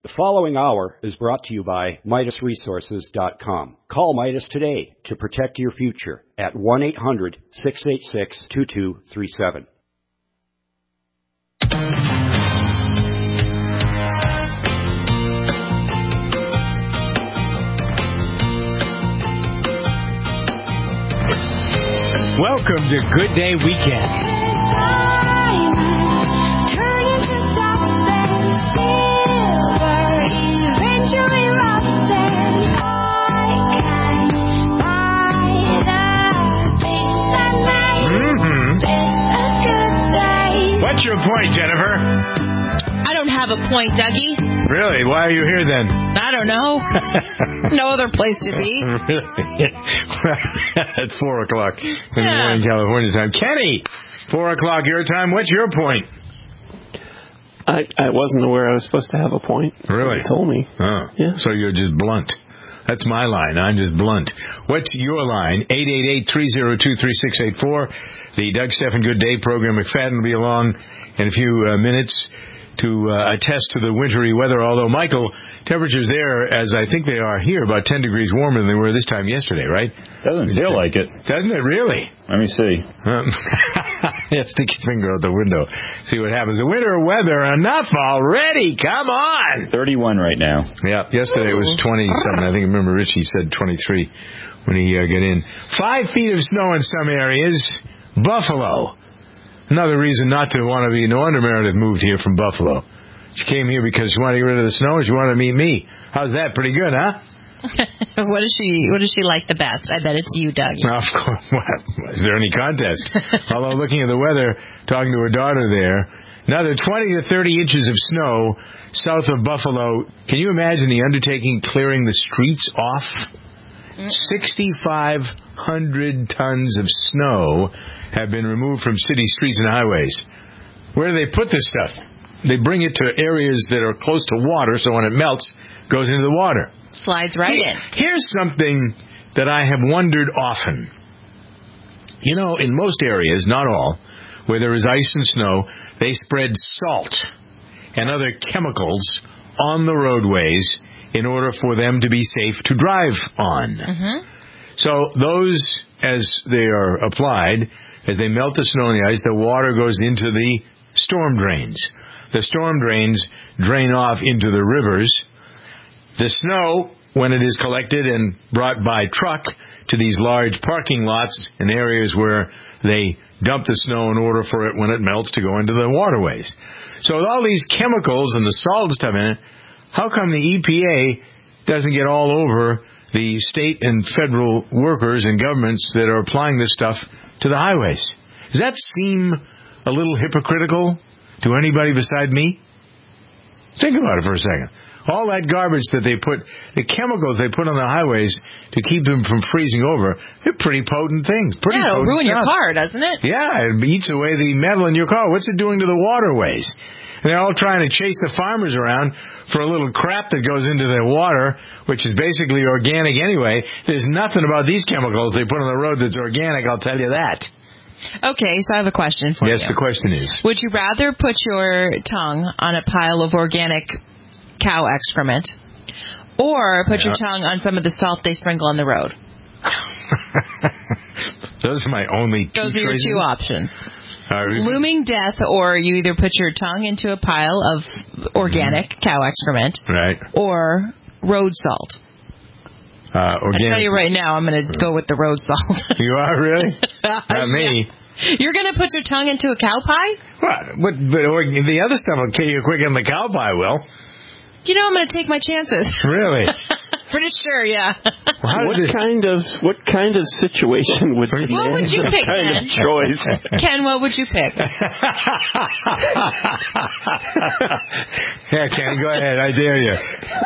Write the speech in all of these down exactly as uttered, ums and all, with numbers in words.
The following hour is brought to you by Midas Resources dot com. Call Midas today to protect your future at one eight hundred, six eight six, two two three seven. Welcome to Good Day Weekend. What's your point, Jennifer? I don't have a point, Dougie. Really? Why are you here then? I don't know. No other place to be. Really? At four o'clock in the Yeah. morning, California time. Kenny, four o'clock your time. What's your point? I, I wasn't aware I was supposed to have a point. Really? You told me. Oh. Yeah. So you're just blunt. That's my line. I'm just blunt. What's your line? eight eight eight, three oh two, three six eight four. The Doug Stephan Good Day program. McFadden will be along in a few uh, minutes to uh, attest to the wintry weather. Although, Michael, temperatures there, as I think they are here, about ten degrees warmer than they were this time yesterday, right? Doesn't feel like it. Doesn't it really? Let me see. Um, yeah, stick your finger out the window. See what happens. The winter weather, enough already. Come on. thirty-one right now. Yeah, yesterday it was twenty-something. I think, I remember Richie said twenty-three when he uh, got in. Five feet of snow in some areas. Buffalo. Another reason not to want to be. No wonder Meredith moved here from Buffalo. She came here because she wanted to get rid of the snow and she wanted to meet me. How's that? Pretty good, huh? What does she What does she like the best? I bet it's you, Doug. Of course. What? Is there any contest? Although looking at the weather, talking to her daughter there, another twenty to thirty inches of snow south of Buffalo. Can you imagine the undertaking clearing the streets off? six thousand five hundred tons of snow have been removed from city streets and highways. Where do they put this stuff? They bring it to areas that are close to water, so when it melts, it goes into the water. Slides right in. Here's something that I have wondered often. You know, in most areas, not all, where there is ice and snow, they spread salt and other chemicals on the roadways in order for them to be safe to drive on. Mm-hmm. So those, as they are applied, as they melt the snow and the ice, the water goes into the storm drains. The storm drains drain off into the rivers. The snow, when it is collected and brought by truck to these large parking lots in areas where they dump the snow in order for it, when it melts, to go into the waterways. So with all these chemicals and the salt and stuff in it, how come the E P A doesn't get all over the state and federal workers and governments that are applying this stuff to the highways? Does that seem a little hypocritical to anybody beside me? Think about it for a second. All that garbage that they put, the chemicals they put on the highways to keep them from freezing over, they're pretty potent things. Pretty yeah, it'll potent ruin stuff. your car, doesn't it? Yeah, it eats away the metal in your car. What's it doing to the waterways? And they're all trying to chase the farmers around for a little crap that goes into their water, which is basically organic anyway. There's nothing about these chemicals they put on the road that's organic, I'll tell you that. Okay, so I have a question for yes, you. Yes, the question is. Would you rather put your tongue on a pile of organic cow excrement or put yeah. your tongue on some of the salt they sprinkle on the road? Those are my only two Those are your choices. two options. Uh, Looming death, or you either put your tongue into a pile of organic mm-hmm. cow excrement, right, or road salt. Uh, organic. I tell you right now, I'm going to go with the road salt. You are really? Not me. You're going to put your tongue into a cow pie? What? But, but or, the other stuff will kill you quicker than the cow pie will. You know, I'm going to take my chances. Really? Pretty sure, yeah. Well, what kind of what kind of situation would What would you pick, kind Ken? of choice? Ken, what would you pick? Yeah, Ken, go ahead. I dare you.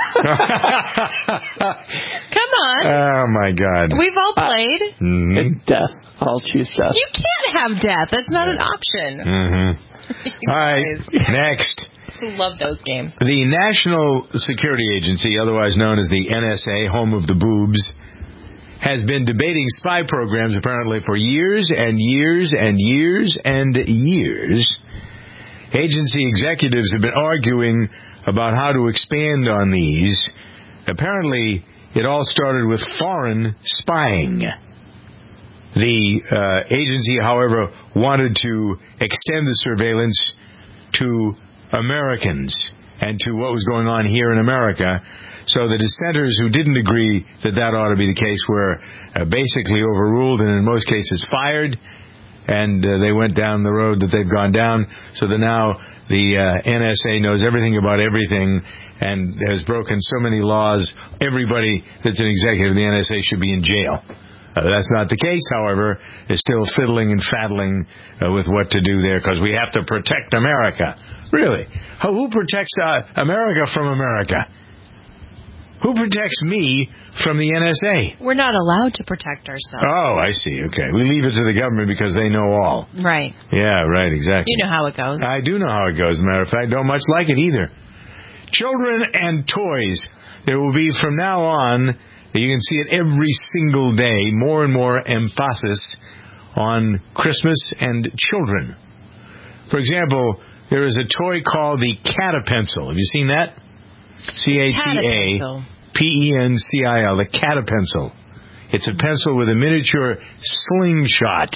Come on. Oh my God. We've all played. Uh, mm-hmm. Death. I'll choose death. You can't have death. That's not an option. Mm-hmm. All right. Next. Love those games. The National Security Agency, otherwise known as the N S A, home of the boobs, has been debating spy programs apparently for years and years and years and years. Agency executives have been arguing about how to expand on these. Apparently, it all started with foreign spying. The uh, agency, however, wanted to extend the surveillance to Americans and to what was going on here in America. So the dissenters who didn't agree that that ought to be the case were uh, basically overruled and in most cases fired, and uh, they went down the road that they've gone down, so that now the uh, N S A knows everything about everything and has broken so many laws. Everybody that's an executive of the N S A should be in jail. Uh, that's not the case, however. They're still fiddling and faddling uh, with what to do there because we have to protect America. Really? Who, who protects uh, America from America? Who protects me from the N S A? We're not allowed to protect ourselves. Oh, I see. Okay. We leave it to the government because they know all. Right. Yeah, right, exactly. You know how it goes. I do know how it goes. As a matter of fact, don't much like it either. Children and toys. There will be, from now on, you can see it every single day, more and more emphasis on Christmas and children. For example, there is a toy called the Catapencil. Have you seen that? C A T A P E N C I L, the Catapencil. It's a pencil with a miniature slingshot.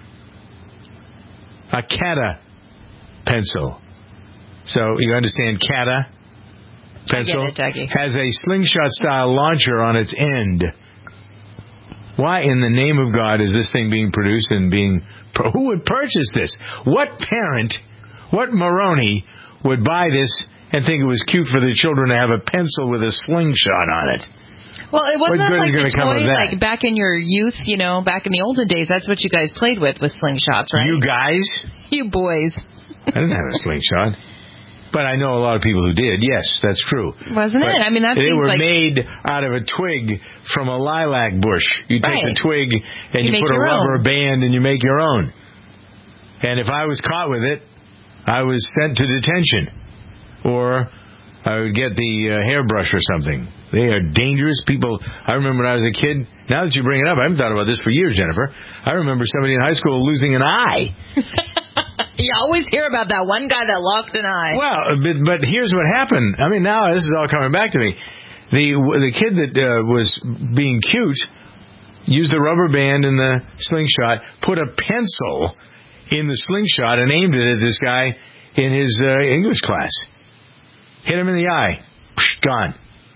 A Catapencil. So you understand Cata? Pencil I get it, Dougie. Has a slingshot-style launcher on its end. Why in the name of God is this thing being produced and being... Who would purchase this? What parent, what Moroni would buy this and think it was cute for the children to have a pencil with a slingshot on it? Well, it wasn't What that good like is gonna the come of toy, that? like back in your youth, you know, back in the olden days, that's what you guys played with, with slingshots, right? You guys? You boys. I didn't have a slingshot. But I know a lot of people who did. Yes, that's true. Wasn't but it? I mean, that they seems were like... made out of a twig from a lilac bush. You take Right. the twig and You you, make put a your rubber own. band and you make your own. And if I was caught with it, I was sent to detention. Or I would get the uh, hairbrush or something. They are dangerous people. I remember when I was a kid. Now that you bring it up, I haven't thought about this for years, Jennifer. I remember somebody in high school losing an eye. You always hear about that one guy that lost an eye. Well, but, but here's what happened. I mean, now this is all coming back to me. The the kid that uh, was being cute used the rubber band in the slingshot, put a pencil in the slingshot, and aimed it at this guy in his uh, English class. Hit him in the eye. Psh, gone.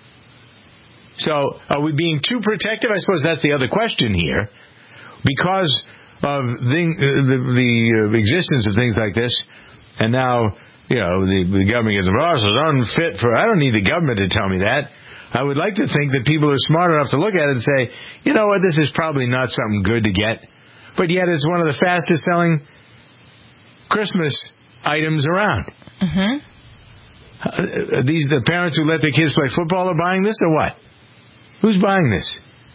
So, are we being too protective? I suppose that's the other question here. Because of the, the, the uh, existence of things like this, and now, you know, the, the government gets involved, so it's unfit for... I don't need the government to tell me that. I would like to think that people are smart enough to look at it and say, you know what, this is probably not something good to get. But yet it's one of the fastest selling Christmas items around. Mm-hmm. Uh, these the parents who let their kids play football are buying this or what? Who's buying this?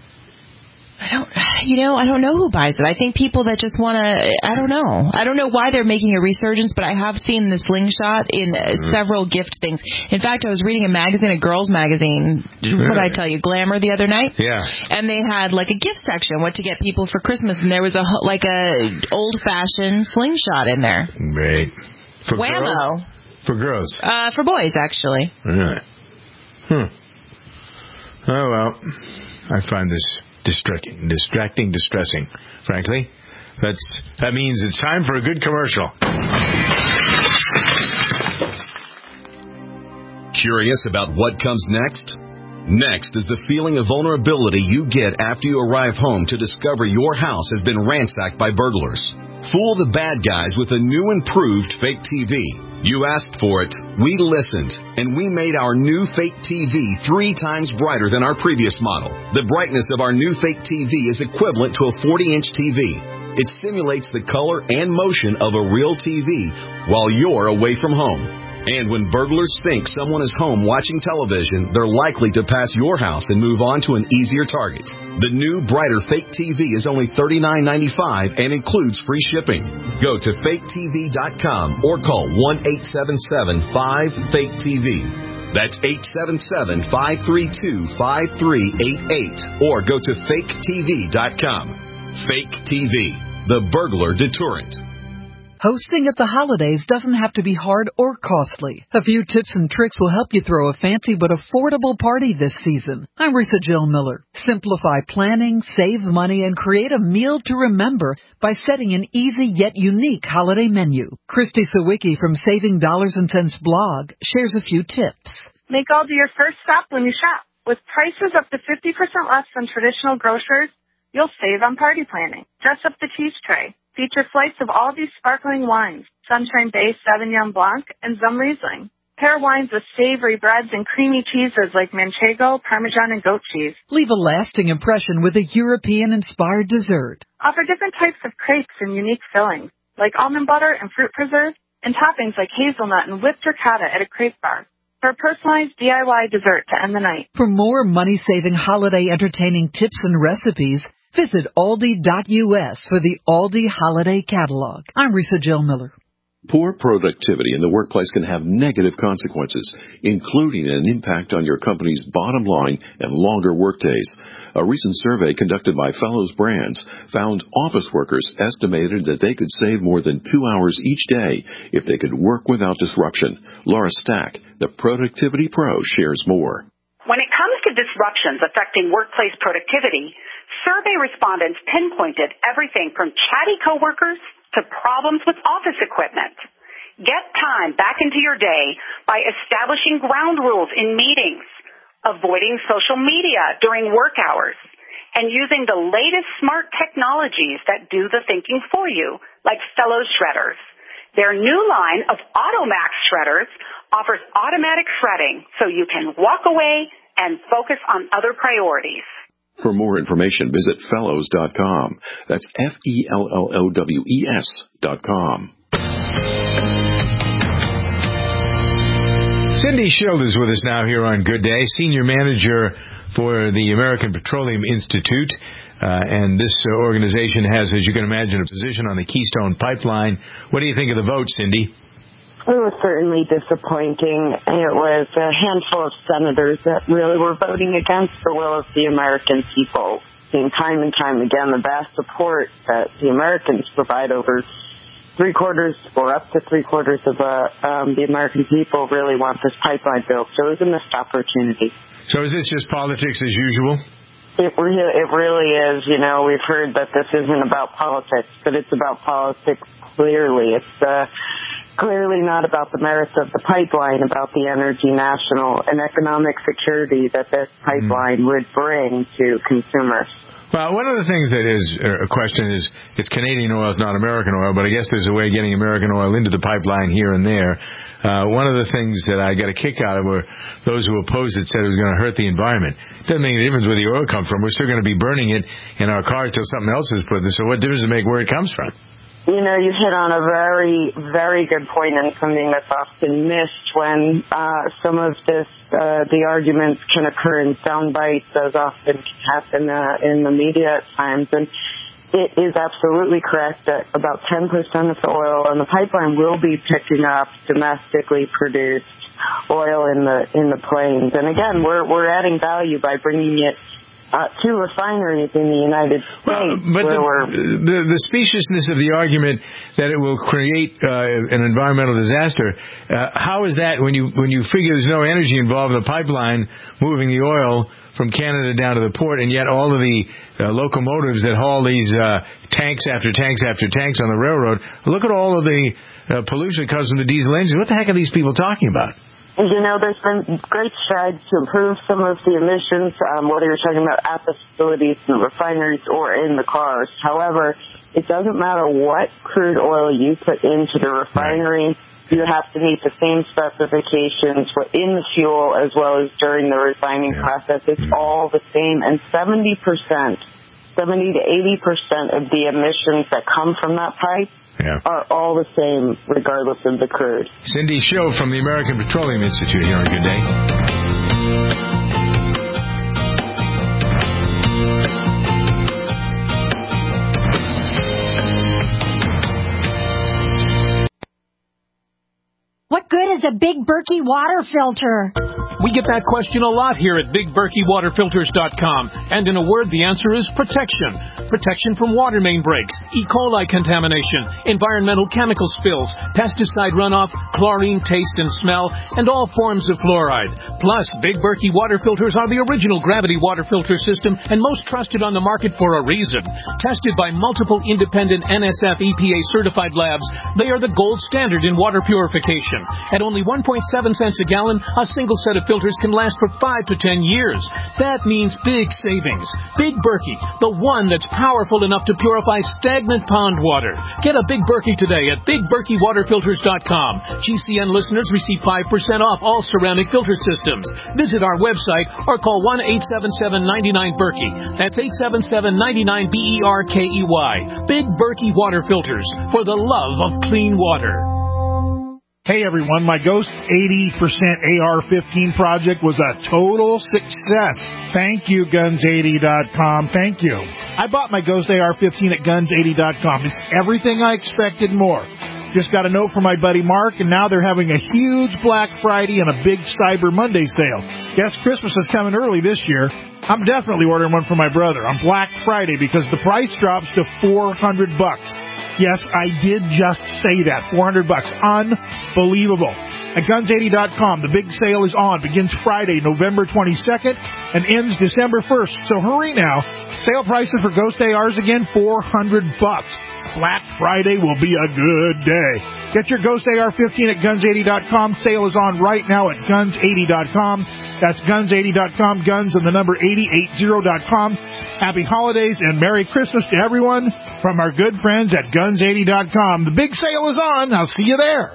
I don't, you know, I don't know who buys it. I think people that just want to, I don't know. I don't know why they're making a resurgence, but I have seen the slingshot in uh, Mm-hmm. several gift things. In fact, I was reading a magazine, a girls' magazine, what did I tell you, Glamour, the other night? Yeah. And they had like a gift section, what to get people for Christmas, and there was a like a old-fashioned slingshot in there. Great. For Whammo. girls? For girls. Uh, for boys, actually. Right. Hmm. Oh, well, I find this distracting, distracting, distressing, frankly. That's, that means it's time for a good commercial. Curious about what comes next? Next is the feeling of vulnerability you get after you arrive home to discover your house has been ransacked by burglars. Fool the bad guys with a new improved fake T V. You asked for it, we listened, and we made our new fake T V three times brighter than our previous model. The brightness of our new fake T V is equivalent to a forty-inch T V. It simulates the color and motion of a real T V while you're away from home. And when burglars think someone is home watching television, they're likely to pass your house and move on to an easier target. The new, brighter fake T V is only thirty-nine ninety-five and includes free shipping. Go to fake T V dot com or call one eight seven seven five fake T V. That's eight seven seven, five three two, five three eight eight. Or go to fake T V dot com. Fake T V, the burglar deterrent. Hosting at the holidays doesn't have to be hard or costly. A few tips and tricks will help you throw a fancy but affordable party this season. I'm Risa Jill Miller. Simplify planning, save money, and create a meal to remember by setting an easy yet unique holiday menu. Christy Sawicki from Saving Dollars and Cents blog shares a few tips. Make Aldi your first stop when you shop. With prices up to fifty percent less than traditional grocers, you'll save on party planning. Dress up the cheese tray. Feature flights of Aldi's sparkling wines, Sunshine Bay Sauvignon Blanc, and Zum Riesling. Pair wines with savory breads and creamy cheeses like Manchego, Parmesan, and goat cheese. Leave a lasting impression with a European-inspired dessert. Offer different types of crepes and unique fillings, like almond butter and fruit preserve, and toppings like hazelnut and whipped ricotta at a crepe bar, for a personalized D I Y dessert to end the night. For more money-saving holiday entertaining tips and recipes, visit Aldi dot U S for the Aldi Holiday Catalog. I'm Risa Jill Miller. Poor productivity in the workplace can have negative consequences, including an impact on your company's bottom line and longer workdays. A recent survey conducted by Fellows Brands found office workers estimated that they could save more than two hours each day if they could work without disruption. Laura Stack, the Productivity Pro, shares more. When it comes to disruptions affecting workplace productivity, survey respondents pinpointed everything from chatty coworkers to problems with office equipment. Get time back into your day by establishing ground rules in meetings, avoiding social media during work hours, and using the latest smart technologies that do the thinking for you, like Fellows Shredders. Their new line of AutoMax shredders offers automatic shredding so you can walk away and focus on other priorities. For more information, visit fellows dot com. That's F E L L O W E S dot com. Cindy Schild is with us now here on Good Day, Senior Manager for the American Petroleum Institute. Uh, and this uh, organization has, as you can imagine, a position on the Keystone Pipeline. What do you think of the vote, Cindy? It was certainly disappointing. It was a handful of senators that really were voting against the will of the American people. Seeing time and time again the vast support that the Americans provide, over three quarters or up to three quarters of uh, um, the American people really want this pipeline built. So it was a missed opportunity. So is this just politics as usual? It, re- it really is. You know, we've heard that this isn't about politics, but it's about politics clearly. It's uh, clearly not about the merits of the pipeline, about the energy national and economic security that this pipeline mm. would bring to consumers. Well, one of the things that is a question is it's Canadian oil, it's not American oil, but I guess there's a way of getting American oil into the pipeline here and there. Uh, one of the things that I got a kick out of were those who opposed it said it was going to hurt the environment. It doesn't make any difference where the oil comes from. We're still going to be burning it in our cars till something else is put there. So what difference does it make where it comes from? You know, you hit on a very, very good point, and something that's often missed when uh, some of this, uh, the arguments can occur in sound bites, as often happen uh, in the media at times. And it is absolutely correct that about ten percent of the oil on the pipeline will be picking up domestically produced oil in the in the plains. And again, we're we're adding value by bringing it Uh, two refineries in the United States. Well, but the, the, the speciousness of the argument that it will create uh, an environmental disaster, uh, how is that when you when you figure there's no energy involved in the pipeline moving the oil from Canada down to the port, and yet all of the uh, locomotives that haul these uh, tanks after tanks after tanks on the railroad, look at all of the uh, pollution that comes from the diesel engines. What the heck are these people talking about? You know, there's been great strides to improve some of the emissions, um, whether you're talking about at the facilities, the refineries, or in the cars. However, it doesn't matter what crude oil you put into the refinery. You have to meet the same specifications for in the fuel as well as during the refining yeah. process. It's mm-hmm. all the same. And seventy percent, seventy to eighty percent of the emissions that come from that pipe Yeah. are all the same, regardless of the crude. Cindy Schild from the American Petroleum Institute here on Good Day. What good is a big Berkey water filter? We get that question a lot here at Big Berkey Water Filters dot com. And in a word, the answer is protection. Protection from water main breaks, E. coli contamination, environmental chemical spills, pesticide runoff, chlorine taste and smell, and all forms of fluoride. Plus, Big Berkey Water Filters are the original gravity water filter system and most trusted on the market for a reason. Tested by multiple independent N S F E P A certified labs, they are the gold standard in water purification. At only one point seven cents a gallon, a single set of filters can last for five to ten years. That means big savings. Big Berkey, the one that's powerful enough to purify stagnant pond water. Get a Big Berkey today at Big Berkey Water Filters dot com. G C N listeners receive five percent off all ceramic filter systems. Visit our website or call one eight seven seven, nine nine, Berkey. That's eight seven seven, nine nine, B E R K E Y. Big Berkey Water Filters, for the love of clean water. Hey everyone, my Ghost eighty percent A R fifteen project was a total success. Thank you, guns eighty dot com. Thank you. I bought my Ghost A R fifteen at guns eighty dot com. It's everything I expected more. Just got a note from my buddy Mark, and now they're having a huge Black Friday and a big Cyber Monday sale. Guess Christmas is coming early this year. I'm definitely ordering one for my brother on Black Friday because the price drops to four hundred bucks. Yes, I did just say that. four hundred bucks. Unbelievable. At guns eighty dot com, the big sale is on. Begins Friday, November twenty-second, and ends December first. So hurry now. Sale prices for Ghost A Rs again, four hundred bucks. Black Friday will be a good day. Get your Ghost A R fifteen at guns eighty dot com. Sale is on right now at guns eighty dot com. That's guns eighty dot com. Guns and the number eighty eighty dot com. Happy holidays and Merry Christmas to everyone from our good friends at guns eighty dot com. The big sale is on. I'll see you there.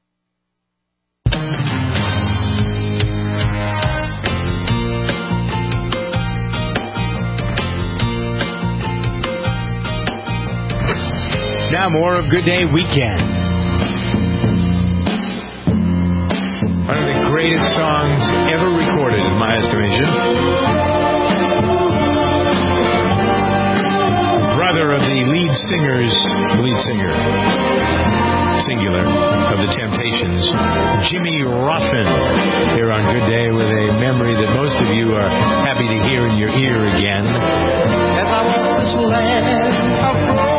Now more of Good Day Weekend. One of the greatest songs ever recorded, in my estimation. Brother of the lead singers, lead singer, singular, of the Temptations, Jimmy Ruffin, here on Good Day with a memory that most of you are happy to hear in your ear again. As I was led abroad,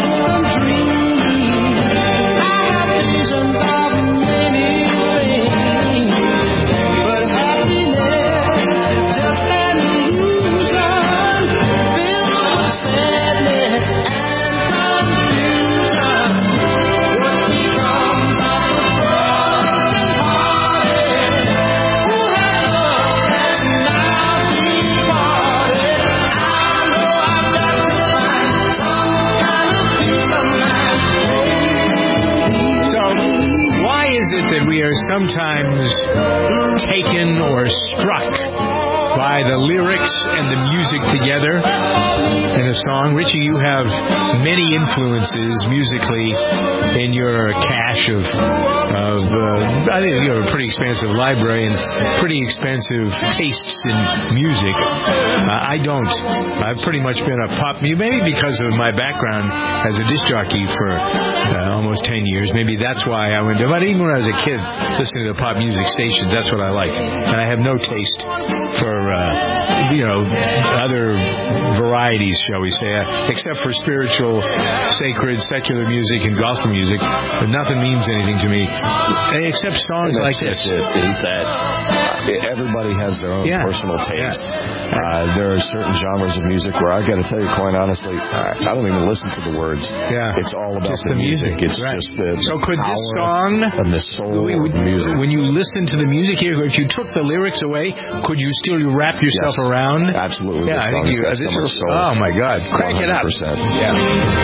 that we are sometimes taken or struck by the lyrics and the music together in a song. Richie, you have many influences musically in your cache of, of uh, I think you have a pretty expansive library and pretty expensive tastes in music. Uh, I don't. I've pretty much been a pop, maybe because of my background as a disc jockey for uh, almost ten years. Maybe that's why I went to, but even when I was a kid, listening to the pop music stations, that's what I like. And I have no taste for Uh, you know, other varieties, shall we say, uh, except for spiritual, sacred, secular music and gospel music. But nothing means anything to me, except songs like this. It, is that everybody has their own yeah. personal taste. Yeah. Uh, there are certain genres of music where I got to tell you, quite honestly, I, I don't even listen to the words. Yeah. It's all about just the, the music. music. It's right. just the so could power this song and the soul when, of the music. When you listen to the music here, if you took the lyrics away, could you still wrap yourself yes. around? Absolutely. Yeah, I think you. Uh, this is, oh my God! Crank it up. Yeah.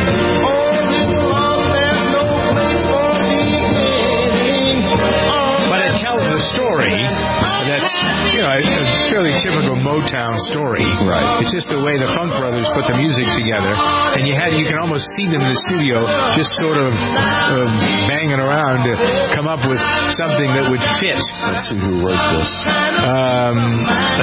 But it tells the story. That's, you know, a, a fairly typical Motown story. Right. It's just the way the Funk Brothers put the music together, and you had you can almost see them in the studio, just sort of uh, banging around to come up with something that would fit. Let's see who wrote this. Um,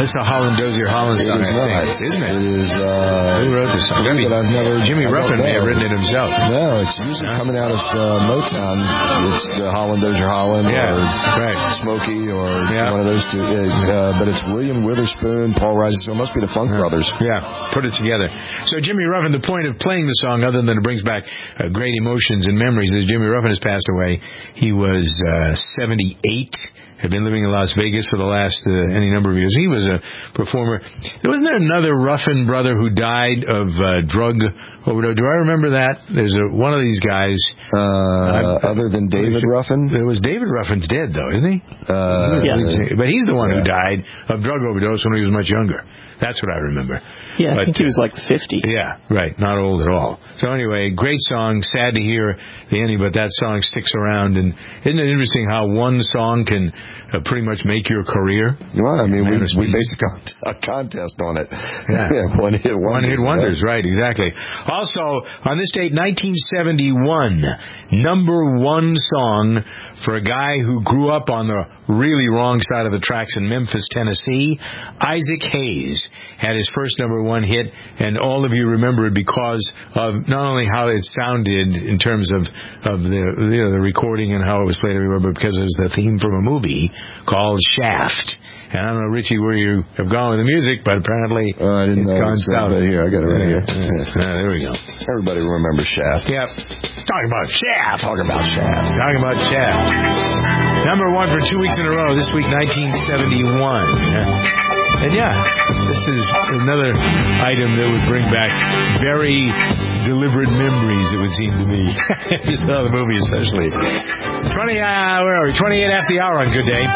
This is a Holland Dozier Holland song, It is I not. think, isn't it? It is, uh... Who wrote this song? Jimmy, I've never, Jimmy I Ruffin don't may have know. written it himself. No, it's usually coming out of uh, Motown. It's uh, Holland Dozier Holland Yeah, or right. Smokey or Yeah. one of those two. Uh, but it's William Witherspoon, Paul Rice, so it must be the Funk Brothers. Yeah, put it together. So Jimmy Ruffin, the point of playing the song, other than it brings back uh, great emotions and memories, is Jimmy Ruffin has passed away. He was uh, seventy-eight. Had been living in Las Vegas for the last uh, any number of years. He was a performer. Wasn't there another Ruffin brother who died of uh, drug overdose? Do I remember that? There's a, one of these guys. Uh, other than David Ruffin? It was David Ruffin's dead, though, isn't he? Uh, yeah. But he's the one yeah. who died of drug overdose when he was much younger. That's what I remember. Yeah, I but, think he was like fifty. Yeah, right. Not old at all. So anyway, great song. Sad to hear the ending, but that song sticks around. And isn't it interesting how one song can uh, pretty much make your career? Well, I mean, we, Man, we based a, con- a contest on it. Yeah. One hit wonders. One hit wonders, right, exactly. Also, on this date, nineteen seventy-one, number one song for a guy who grew up on the really wrong side of the tracks in Memphis, Tennessee. Isaac Hayes had his first number one hit, and all of you remember it because of not only how it sounded in terms of, of the, you know, the recording and how it was played everywhere, but because it was the theme from a movie called Shaft. And I don't know, Richie, where you have gone with the music, but apparently uh, I didn't it's know gone it south. Right here, I got it right yeah, here. Yeah, yeah, there we go. Everybody remembers Shaft. Yep. Talking about Shaft. Talking about Shaft. Talking about Shaft. Number one for two weeks in a row. This week, nineteen seventy-one. Yeah. And yeah, this is another item that would bring back very deliberate memories, it would seem to me. Just saw the movie especially. twenty, uh, where are we? twenty-eight after the hour on Good Day.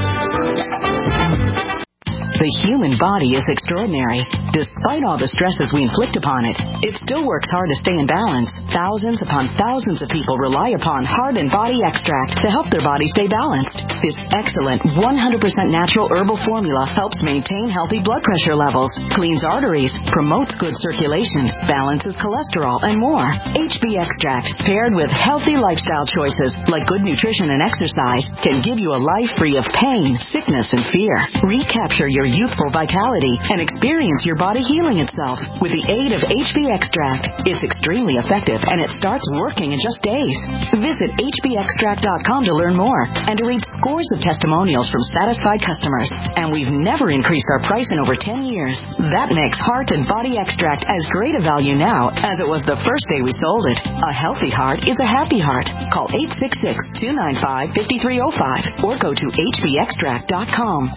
The human body is extraordinary. Despite all the stresses we inflict upon it, it still works hard to stay in balance. Thousands upon thousands of people rely upon Heart and Body Extract to help their body stay balanced. This excellent one hundred percent natural herbal formula helps maintain healthy blood pressure levels, cleans arteries, promotes good circulation, balances cholesterol, and more. H B Extract, paired with healthy lifestyle choices like good nutrition and exercise, can give you a life free of pain, sickness, and fear. Recapture your youthful vitality and experience your body healing itself with the aid of H B Extract. It's extremely effective and it starts working in just days. Visit H B extract dot com to learn more and to read scores of testimonials from satisfied customers. And we've never increased our price in over ten years. That makes Heart and Body Extract as great a value now as it was the first day we sold it. A healthy heart is a happy heart. Call eight six six, two nine five, five three zero five or go to H B extract dot com.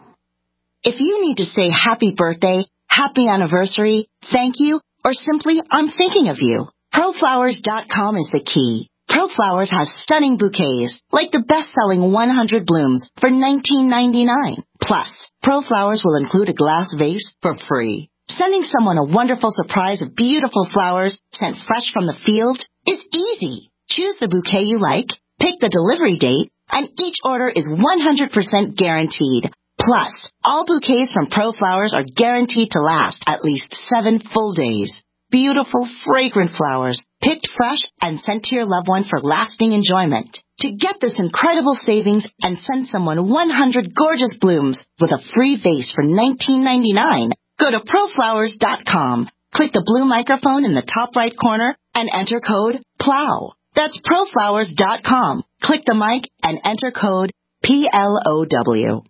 If you need to say happy birthday, happy anniversary, thank you, or simply I'm thinking of you, Pro Flowers dot com is the key. ProFlowers has stunning bouquets, like the best-selling one hundred blooms for nineteen ninety-nine. Plus, ProFlowers will include a glass vase for free. Sending someone a wonderful surprise of beautiful flowers sent fresh from the field is easy. Choose the bouquet you like, pick the delivery date, and each order is one hundred percent guaranteed. Plus, all bouquets from ProFlowers are guaranteed to last at least seven full days. Beautiful, fragrant flowers, picked fresh and sent to your loved one for lasting enjoyment. To get this incredible savings and send someone one hundred gorgeous blooms with a free vase for nineteen ninety-nine, go to Pro Flowers dot com. Click the blue microphone in the top right corner and enter code PLOW. That's Pro Flowers dot com. Click the mic and enter code P L O W.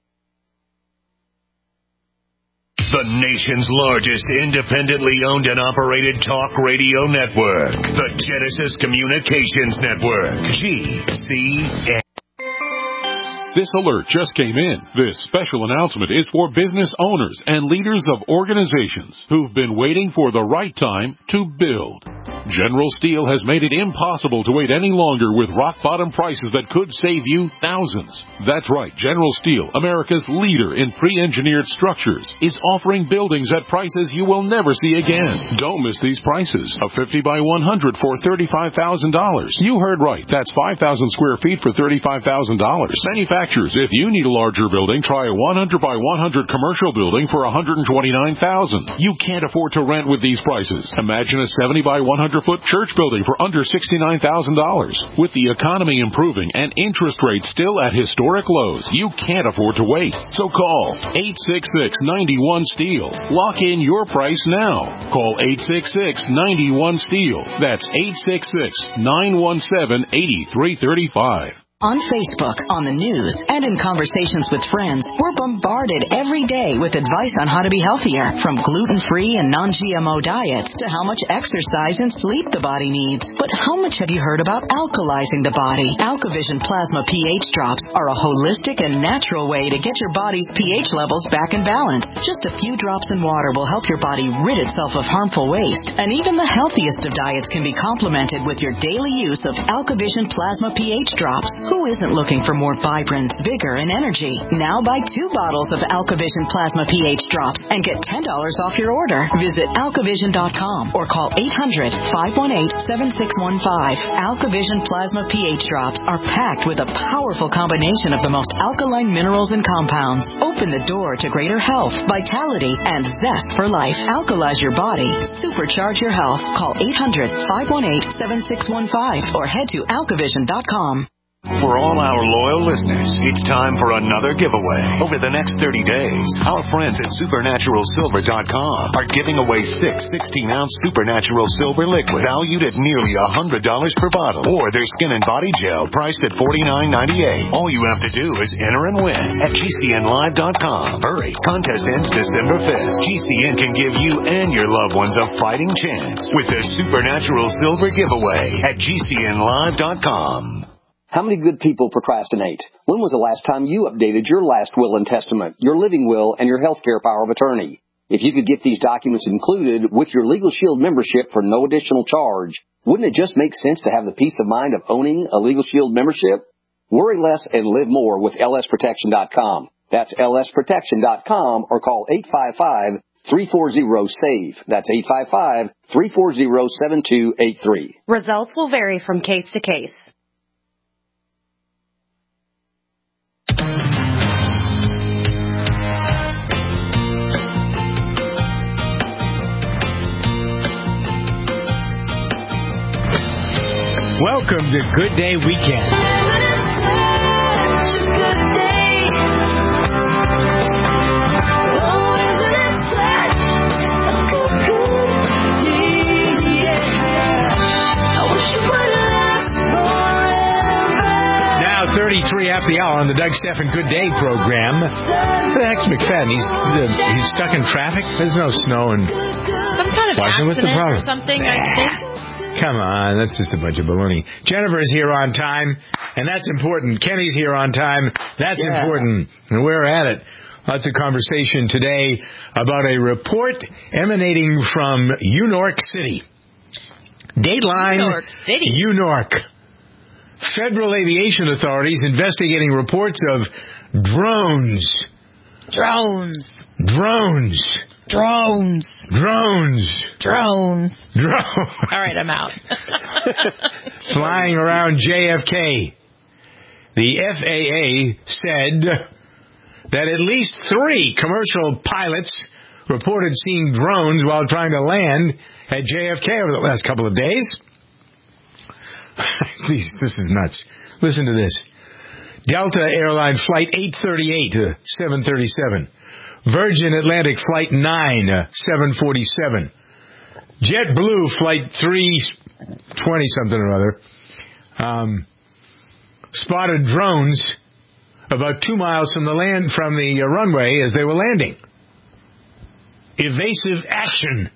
The nation's largest independently owned and operated talk radio network. The Genesis Communications Network. G C N. This alert just came in. This special announcement is for business owners and leaders of organizations who've been waiting for the right time to build. General Steel has made it impossible to wait any longer with rock-bottom prices that could save you thousands. That's right. General Steel, America's leader in pre-engineered structures, is offering buildings at prices you will never see again. Don't miss these prices. A fifty by one hundred for thirty-five thousand dollars. You heard right. That's five thousand square feet for thirty-five thousand dollars. Manufacturers, if you need a larger building, try a one hundred by one hundred commercial building for one hundred twenty-nine thousand dollars. You can't afford to rent with these prices. Imagine a seventy by one hundred acre-foot church building for under sixty-nine thousand dollars. With the economy improving and interest rates still at historic lows, you can't afford to wait. So call eight six six, nine one, STEEL. Lock in your price now. Call eight six six, nine one, STEEL. That's eight six six, nine one seven, eight three three five. On Facebook, on the news, and in conversations with friends, we're bombarded every day with advice on how to be healthier, from gluten-free and non-G M O diets to how much exercise and sleep the body needs. But how much have you heard about alkalizing the body? AlkaVision Plasma pH drops are a holistic and natural way to get your body's pH levels back in balance. Just a few drops in water will help your body rid itself of harmful waste. And even the healthiest of diets can be complemented with your daily use of AlkaVision Plasma pH drops. Who isn't looking for more vibrance, vigor, and energy? Now buy two bottles of AlkaVision Plasma pH drops and get ten dollars off your order. Visit alkavision dot com or call eight hundred, five one eight, seven six one five. AlkaVision Plasma pH drops are packed with a powerful combination of the most alkaline minerals and compounds. Open the door to greater health, vitality, and zest for life. Alkalize your body. Supercharge your health. Call eight hundred, five one eight, seven six one five or head to alkavision dot com. For all our loyal listeners, it's time for another giveaway. Over the next thirty days, our friends at supernatural silver dot com are giving away six sixteen-ounce Supernatural Silver liquid valued at nearly one hundred dollars per bottle, or their skin and body gel priced at forty-nine ninety-eight. All you have to do is enter and win at G C N live dot com. Hurry, contest ends December fifth. G C N can give you and your loved ones a fighting chance with the Supernatural Silver giveaway at G C N live dot com. How many good people procrastinate? When was the last time you updated your last will and testament, your living will, and your health care power of attorney? If you could get these documents included with your Legal Shield membership for no additional charge, wouldn't it just make sense to have the peace of mind of owning a Legal Shield membership? Worry less and live more with L S protection dot com. That's L S protection dot com or call eight five five, three four zero, SAVE. That's eight five five, three four zero, seven two eight three. Results will vary from case to case. Welcome to Good Day Weekend. Now thirty-three after the hour on the Doug Stephan Good Day program. Max McFadden, he's uh, he's stuck in traffic. There's no snow and some kind of What's the accident problem? or something, I think. Come on, that's just a bunch of baloney. Jennifer is here on time, and that's important. Kenny's here on time. That's yeah. important. And we're at it. Lots of conversation today about a report emanating from U York City. Dateline, New York City. U York. Federal aviation authorities investigating reports of drones. Drones. Drones. Drones. Drones. Drones. Drones. All right, I'm out. Flying around J F K. The F A A said that at least three commercial pilots reported seeing drones while trying to land at J F K over the last couple of days. Please, this is nuts. Listen to this. Delta Airline Flight eight thirty-eight to seven thirty-seven. Virgin Atlantic Flight nine, seven forty-seven. JetBlue Flight three twenty something or other um, spotted drones about two miles from the land from the uh, runway as they were landing. Evasive action.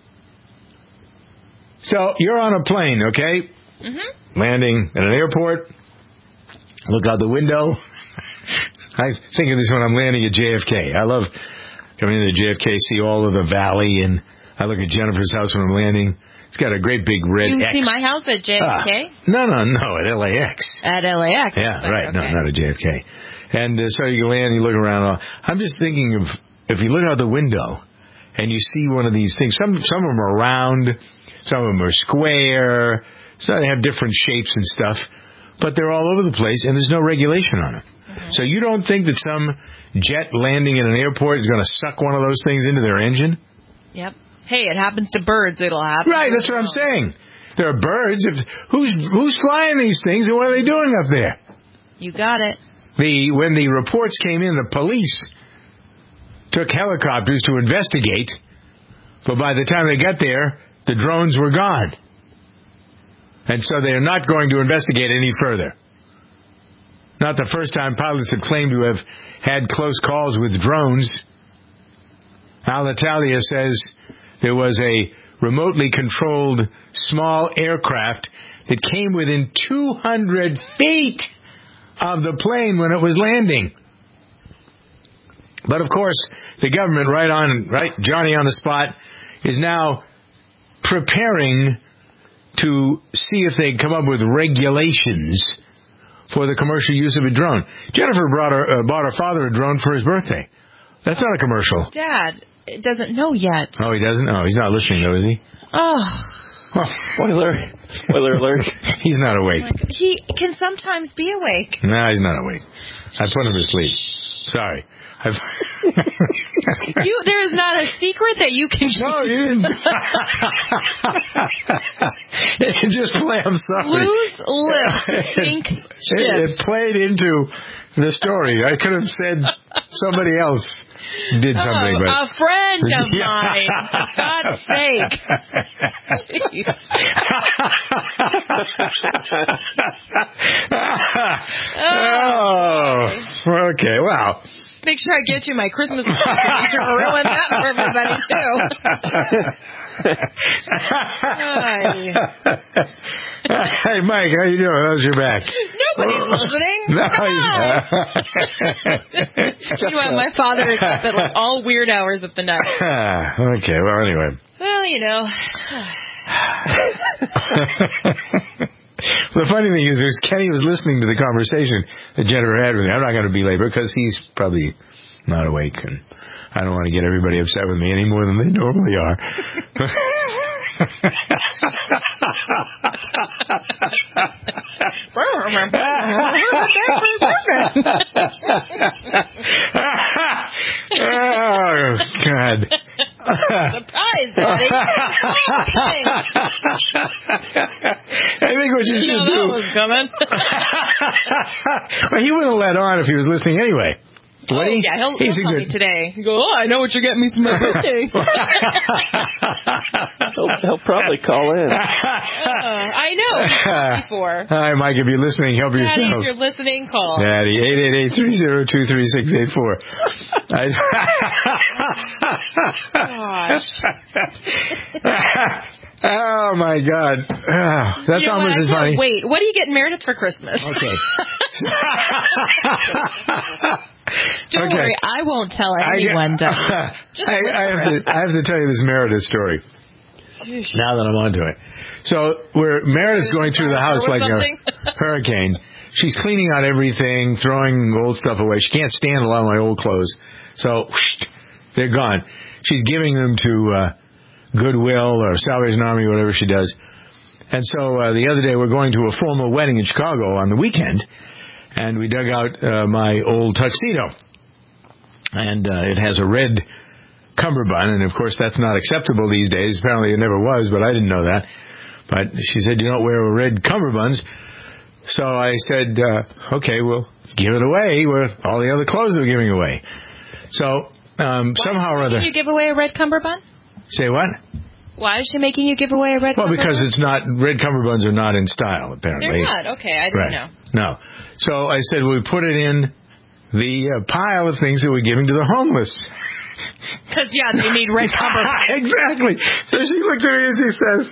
So you're on a plane, okay? Mm-hmm. Landing at an airport. Look out the window. I think of this when I'm landing at J F K. I love coming into J F K, see all of the valley, and I look at Jennifer's house when I'm landing. It's got a great big red you X. You see my house at J F K? Ah, no, no, no, at L A X. At L A X? Yeah, right. Okay. No, not at J F K. And uh, so you land, you look around. I'm just thinking of, if you look out the window and you see one of these things, some, some of them are round, some of them are square, so they have different shapes and stuff, but they're all over the place, and there's no regulation on them. Mm-hmm. So you don't think that some jet landing in an airport is going to suck one of those things into their engine? Yep. Hey, it happens to birds, it'll happen. Right, that's what I'm saying. There are birds. If, who's who's flying these things, and what are they doing up there? You got it. The when the reports came in, the police took helicopters to investigate, but by the time they got there, the drones were gone. And so they are not going to investigate any further. Not the first time pilots have claimed to have had close calls with drones. Alitalia says there was a remotely controlled small aircraft that came within two hundred feet of the plane when it was landing. But of course, the government, right on, right, Johnny on the spot, is now preparing to see if they can come up with regulations for the commercial use of a drone. Jennifer brought her, uh, bought her father a drone for his birthday. That's not a commercial. Dad doesn't know yet. Oh, he doesn't? Oh, he's not listening, though, is he? Oh. Oh. Spoiler. Spoiler alert. He's not awake. He can sometimes be awake. No, he's not awake. I put him to sleep. Sorry. I've you, there is not a secret that you can. No, you didn't. It just played. I'm sorry. Loose lips, pink it, it played into the story. I could have said somebody else did something, oh, but a friend of mine. For God's sake. oh, okay. Wow. Make sure I get you my Christmas present. You should ruin that for everybody, too. Hey, Mike, how you doing? How's your back? Nobody's listening. No, Meanwhile, my father is up at like all weird hours of the night. Okay, well, anyway. Well, you know. The funny thing is, is Kenny was listening to the conversation that Jennifer had with me. I'm not going to belabor because he's probably not awake, and I don't want to get everybody upset with me any more than they normally are. Oh, God. Surprise, Daddy. I think what you, you should know do... that was coming. Well, he wouldn't let on if he was listening anyway. Oh, he? yeah, he'll, He's he'll tell good... me today. He'll go, oh, I know what you're getting me for my birthday. he'll, he'll probably call in. Uh, I know. He called before. Hi, Mike. If you're listening, help Daddy, yourself. if you're listening, call. Daddy, eight eight eight, three zero two, three six eight four. Gosh. Oh, my God. Oh, that's you know almost as funny. Wait, what are you getting Meredith for Christmas? Okay. Don't okay. worry, I won't tell anyone. I, uh, Just I, I, have to, I have to tell you this Meredith story. Now that I'm onto it. So, we're, Meredith's going through the house like a hurricane. She's cleaning out everything, throwing old stuff away. She can't stand a lot of my old clothes. So, whoosh, they're gone. She's giving them to uh, Goodwill or Salvation Army, whatever she does. And so uh, the other day we're going to a formal wedding in Chicago on the weekend, and we dug out uh, my old tuxedo. And uh, it has a red cummerbund, and of course that's not acceptable these days. Apparently it never was, but I didn't know that. But she said, you don't wear red cummerbunds. So I said, uh, okay, well, give it away with all the other clothes we're giving away. So um, somehow or other... Did you give away a red cummerbund? Say what? Why is she making you give away a red well, cummerbund? Well, because it's not, red cummerbunds are not in style, apparently. They're not? Okay, I didn't right. know. No. So I said, we put it in the uh, pile of things that we're giving to the homeless. Because, yeah, they need red cummerbunds. Exactly. So she looked at me and she says...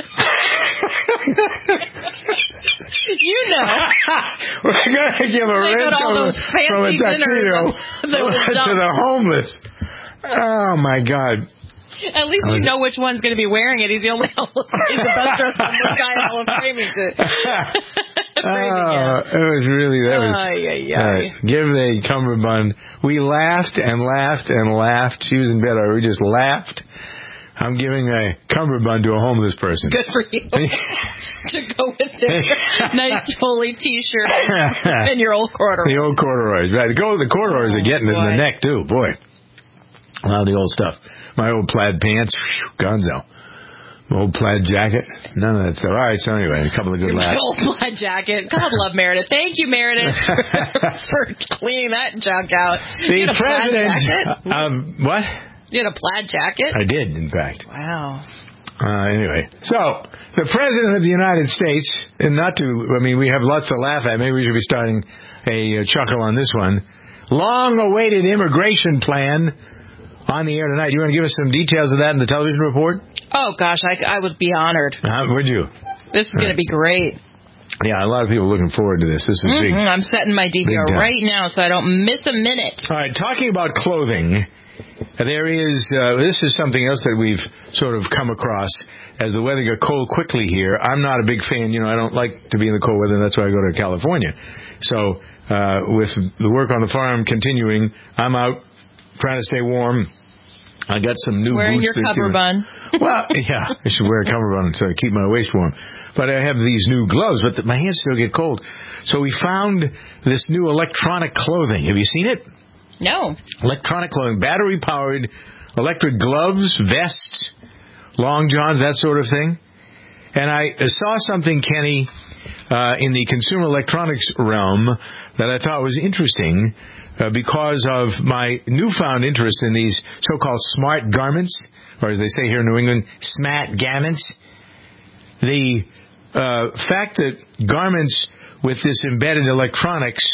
You know. We're going to give a red cummerbund from a tuxedo to the homeless. Oh, my God. At least you know which one's going to be wearing it. He's the only Hall of Fame, the best dressed homeless guy in Hall of Fame. Oh, it was really, that was, uh, yeah, yeah. Uh, give the cummerbund. We laughed and laughed and laughed. She was in bed. We just laughed. I'm giving a cummerbund to a homeless person. Good for you. To go with your nice Foley T-shirt and your old corduroys. The old corduroys. Right. The, the corduroys are getting it in the neck, too. Boy. A lot of the old stuff. My old plaid pants. Whew, gonzo. Old plaid jacket. None of that stuff. All right, so anyway, a couple of good laughs. Old plaid jacket. God love Meredith. Thank you, Meredith, for cleaning that junk out. The you had a president. plaid jacket? Um, what? You had a plaid jacket? I did, in fact. Wow. Uh, anyway, so the president of the United States, and not to, I mean, we have lots to laugh at. Maybe we should be starting a, a chuckle on this one. Long-awaited immigration plan on the air tonight. You want to give us some details of that in the television report? Oh, gosh, I, I would be honored. Uh, would you? This is going to be great. Yeah, a lot of people are looking forward to this. This is mm-hmm. big. I'm setting my D V R right now so I don't miss a minute. All right, talking about clothing, there is, uh, this is something else that we've sort of come across as the weather got cold quickly here. I'm not a big fan, you know, I don't like to be in the cold weather, and that's why I go to California. So, uh, with the work on the farm continuing, I'm out trying to stay warm. I got some new Wearing boots. Wearing your cummerbund. Well, yeah, I should wear a cummerbund to keep my waist warm. But I have these new gloves, but the, my hands still get cold. So we found this new electronic clothing. Have you seen it? No. Electronic clothing, battery-powered electric gloves, vests, long johns, that sort of thing. And I saw something, Kenny, uh, in the consumer electronics realm that I thought was interesting uh, because of my newfound interest in these so-called smart garments, or as they say here in New England, smart garments. The uh, fact that garments with this embedded electronics,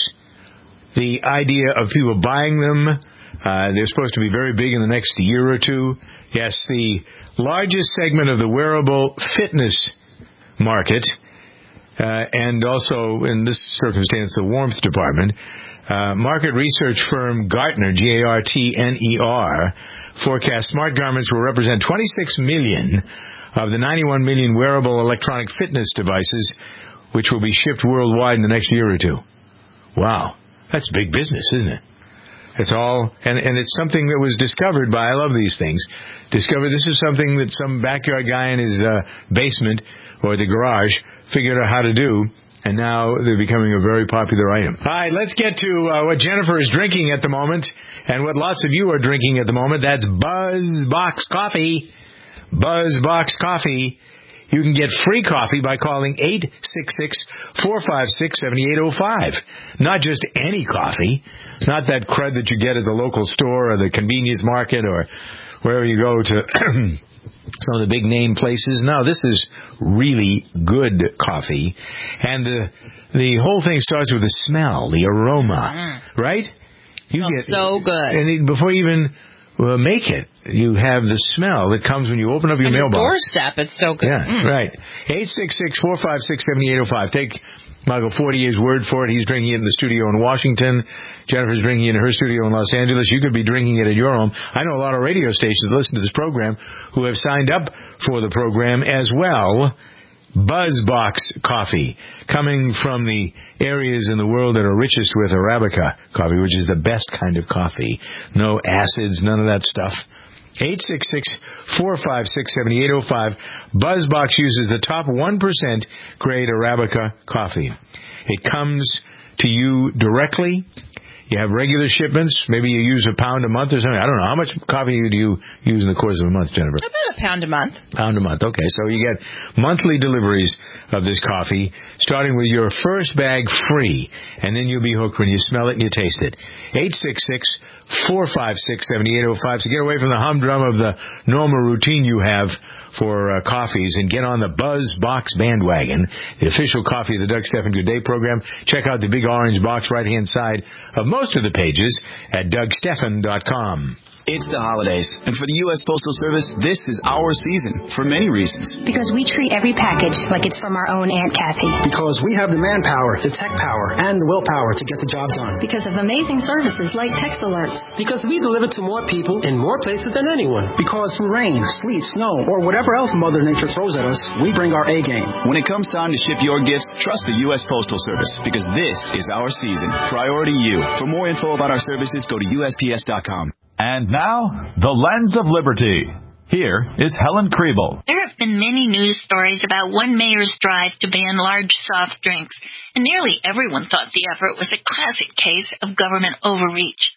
the idea of people buying them, uh, they're supposed to be very big in the next year or two. Yes, the largest segment of the wearable fitness market, uh, and also in this circumstance, the warmth department, uh, market research firm Gartner, G A R T N E R, forecasts smart garments will represent twenty-six million of the ninety-one million wearable electronic fitness devices, which will be shipped worldwide in the next year or two. Wow. That's big business, isn't it? It's all, and, and it's something that was discovered by, I love these things, discovered this is something that some backyard guy in his uh, basement or the garage figured out how to do, and now they're becoming a very popular item. All right, let's get to uh, what Jennifer is drinking at the moment, and what lots of you are drinking at the moment. That's BuzzBox Coffee. BuzzBox Coffee. You can get free coffee by calling eight six six, four five six, seven eight zero five. Not just any coffee. Not that crud that you get at the local store or the convenience market or wherever you go to some of the big name places. No, this is really good coffee. And the the whole thing starts with the smell, the aroma, mm. right? You Smells get so good. And before you even Well, make it. You have the smell that comes when you open up your and mailbox. Your doorstep, it's so good. Yeah, mm. right. eight six six, four five six, seven eight zero five. Take Michael Fortier's word for it. He's drinking it in the studio in Washington. Jennifer's drinking it in her studio in Los Angeles. You could be drinking it at your home. I know a lot of radio stations that listen to this program who have signed up for the program as well. BuzzBox Coffee, coming from the areas in the world that are richest with Arabica coffee, which is the best kind of coffee. No acids, none of that stuff. eight six six, four five six, seven eight zero five. BuzzBox uses the top one percent grade Arabica coffee. It comes to you directly. You have regular shipments. Maybe you use a pound a month or something. I don't know. How much coffee do you use in the course of a month, Jennifer? About a pound a month. Pound a month. Okay. So you get monthly deliveries of this coffee, starting with your first bag free, and then you'll be hooked when you smell it and you taste it. eight six six, four five six, seven eight zero five. So get away from the humdrum of the normal routine you have for uh, coffees and get on the BuzzBox bandwagon, the official coffee of the Doug Stephan Good Day program. Check out the big orange box right-hand side of most of the pages at doug stephan dot com. It's the holidays, and for the U S Postal Service, this is our season for many reasons. Because we treat every package like it's from our own Aunt Kathy. Because we have the manpower, the tech power, and the willpower to get the job done. Because of amazing services like text alerts. Because we deliver to more people in more places than anyone. Because through rain, sleet, snow, or whatever else Mother Nature throws at us, we bring our A game. When it comes time to ship your gifts, trust the U S Postal Service, because this is our season. Priority you. For more info about our services, go to U S P S dot com. And now, the Lens of Liberty. Here is Helen Kriebel. There have been many news stories about one mayor's drive to ban large soft drinks, and nearly everyone thought the effort was a classic case of government overreach.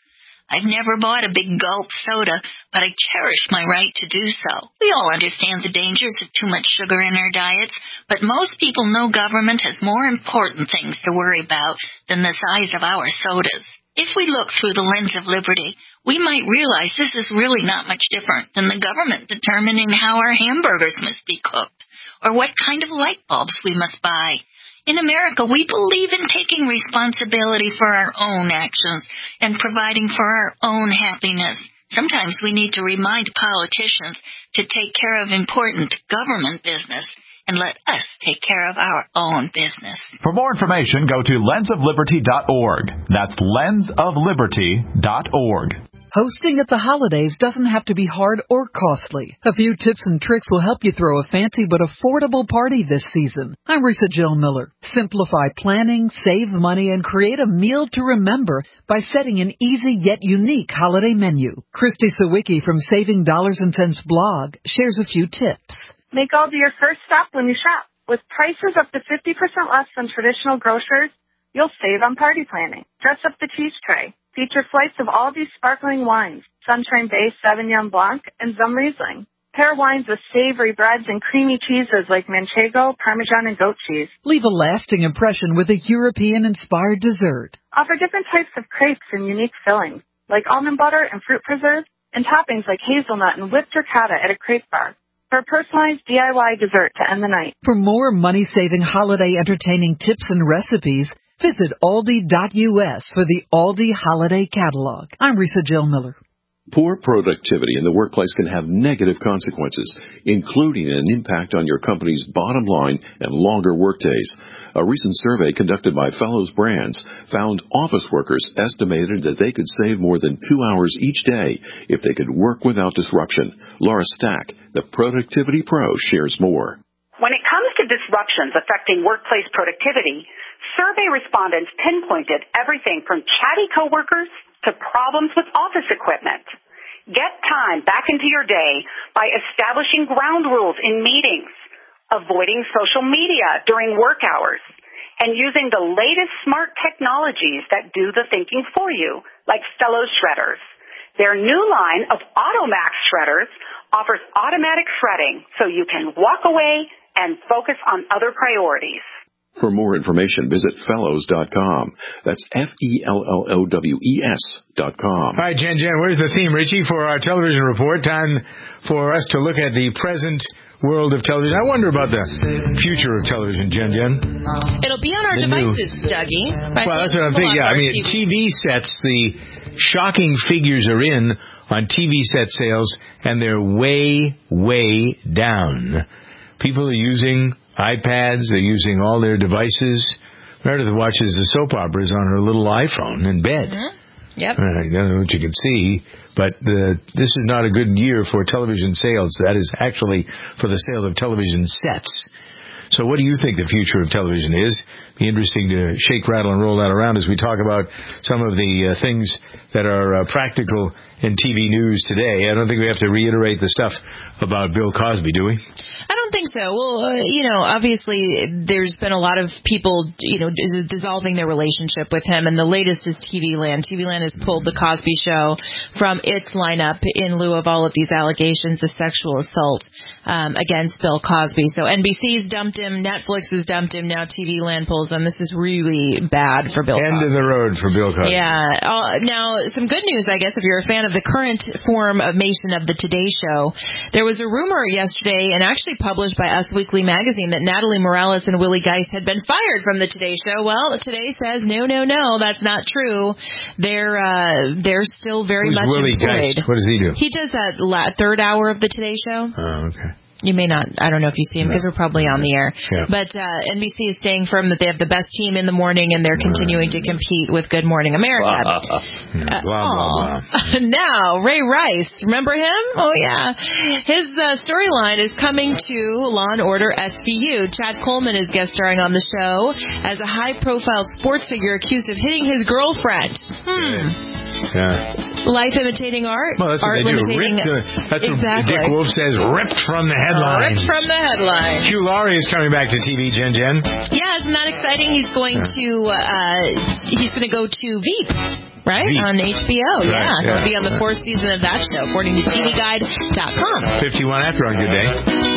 I've never bought a big gulp soda, but I cherish my right to do so. We all understand the dangers of too much sugar in our diets, but most people know government has more important things to worry about than the size of our sodas. If we look through the lens of liberty, we might realize this is really not much different than the government determining how our hamburgers must be cooked, or what kind of light bulbs we must buy. In America, we believe in taking responsibility for our own actions and providing for our own happiness. Sometimes we need to remind politicians to take care of important government business and let us take care of our own business. For more information, go to lens of liberty dot org. That's lens of liberty dot org. Hosting at the holidays doesn't have to be hard or costly. A few tips and tricks will help you throw a fancy but affordable party this season. I'm Risa Jill Miller. Simplify planning, save money, and create a meal to remember by setting an easy yet unique holiday menu. Christy Sawicki from Saving Dollars and Cents blog shares a few tips. Make Aldi your first stop when you shop. With prices up to fifty percent less than traditional grocers, you'll save on party planning. Dress up the cheese tray. Feature flights of Aldi's sparkling wines, Sunshine Bay Sauvignon Blanc, and Zum Riesling. Pair wines with savory breads and creamy cheeses like Manchego, Parmesan, and goat cheese. Leave a lasting impression with a European-inspired dessert. Offer different types of crepes and unique fillings, like almond butter and fruit preserves, and toppings like hazelnut and whipped ricotta at a crepe bar. For a personalized D I Y dessert to end the night. For more money-saving holiday entertaining tips and recipes, visit Aldi dot U S for the Aldi Holiday Catalog. I'm Risa Jill Miller. Poor productivity in the workplace can have negative consequences, including an impact on your company's bottom line and longer workdays. A recent survey conducted by Fellows Brands found office workers estimated that they could save more than two hours each day if they could work without disruption. Laura Stack, the Productivity Pro, shares more. When it comes to disruptions affecting workplace productivity, survey respondents pinpointed everything from chatty coworkers to problems with office equipment. Get time back into your day by establishing ground rules in meetings, avoiding social media during work hours, and using the latest smart technologies that do the thinking for you, like Fellows Shredders. Their new line of Automax Shredders offers automatic shredding so you can walk away and focus on other priorities. For more information, visit fellows dot com. That's F E L L O W E S dot com. All right, Jen Jen, where's the theme, Richie, for our television report? Time for us to look at the present world of television. I wonder about the future of television, Jen Jen. It'll be on our the devices, new... Dougie. Well, that's what I'm thinking. Yeah, I mean, T V. T V sets, the shocking figures are in on T V set sales, and they're way, way down. People are using iPads, they're using all their devices. Meredith watches the soap operas on her little iPhone in bed. Mm-hmm. Yep. I don't know what you can see, but the, this is not a good year for television sales. That is actually for the sale of television sets. So what do you think the future of television is? Be interesting to shake, rattle, and roll that around as we talk about some of the uh, things that are uh, practical in T V news today. I don't think we have to reiterate the stuff about Bill Cosby, do we? I don't think so. Well, uh, you know, obviously there's been a lot of people, you know, dis- dissolving their relationship with him, and the latest is T V Land. T V Land has pulled the Cosby Show from its lineup in lieu of all of these allegations of sexual assault um, against Bill Cosby. So N B C's dumped him, Netflix has dumped him, now T V Land pulls him. This is really bad for Bill End Cosby. of the road for Bill Cosby. Yeah. Uh, now, some good news, I guess, if you're a fan of the current form of Mason of the Today Show. There was a rumor yesterday, and actually published by Us Weekly magazine, that Natalie Morales and Willie Geist had been fired from the Today Show. Well, Today says, no, no, no, that's not true. They're uh, they're still very Who's much Willie employed. Geist? What does he do? He does that la- third hour of the Today Show. Oh, okay. You may not. I don't know if you see him because we're probably on the air. Yeah. But uh, N B C is staying firm that they have the best team in the morning, and they're continuing to compete with Good Morning America. Blah, uh, blah, blah, blah. Now, Ray Rice, remember him? Oh, yeah. His uh, storyline is coming to Law and Order S V U. Chad Coleman is guest starring on the show as a high-profile sports figure accused of hitting his girlfriend. Hmm. Yeah. Life imitating art. Well, that's what art they do. imitating. Ripped, uh, that's exactly. what Dick Wolf says, ripped from the headlines. Ripped from the headlines. Hugh Laurie is coming back to T V, Jen Jen. Yeah, isn't that exciting? He's going yeah. to uh, he's going to go to Veep. right? Veep. On H B O, Right, yeah. yeah. He'll be on the fourth season of that show, according to T V Guide dot com. fifty-one after on Good Day.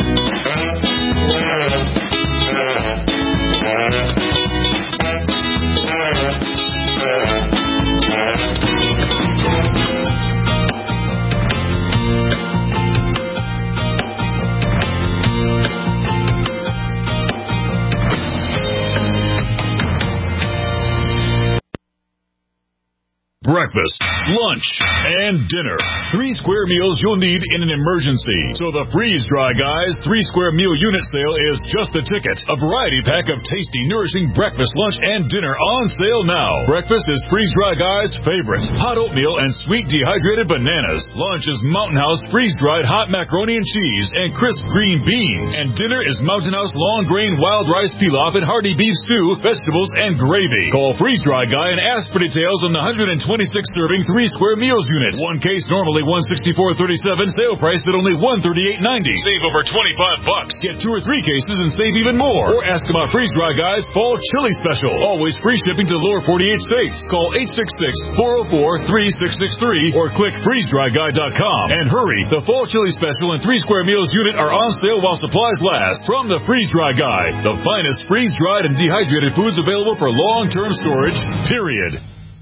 Breakfast, lunch, and dinner. Three square meals you'll need in an emergency. So the Freeze Dry Guys three square meal unit sale is just a ticket. A variety pack of tasty, nourishing breakfast, lunch, and dinner on sale now. Breakfast is Freeze Dry Guys' favorite. Hot oatmeal and sweet dehydrated bananas. Lunch is Mountain House freeze-dried hot macaroni and cheese and crisp green beans. And dinner is Mountain House long grain wild rice pilaf and hearty beef stew, vegetables, and gravy. Call Freeze Dry Guy and ask for details on the one hundred twenty-six serving three square meals unit. One case normally one sixty-four thirty-seven, sale price at only one thirty-eight ninety. Save over twenty-five bucks. Get two or three cases and save even more. Or ask about Freeze Dry Guys Fall Chili Special. Always free shipping to the lower forty-eight states. Call eight six six, four oh four, three six six three or click freeze dry guy dot com. And hurry, the Fall Chili Special and three square meals unit are on sale while supplies last. From the Freeze Dry Guy, the finest freeze-dried and dehydrated foods available for long-term storage, period.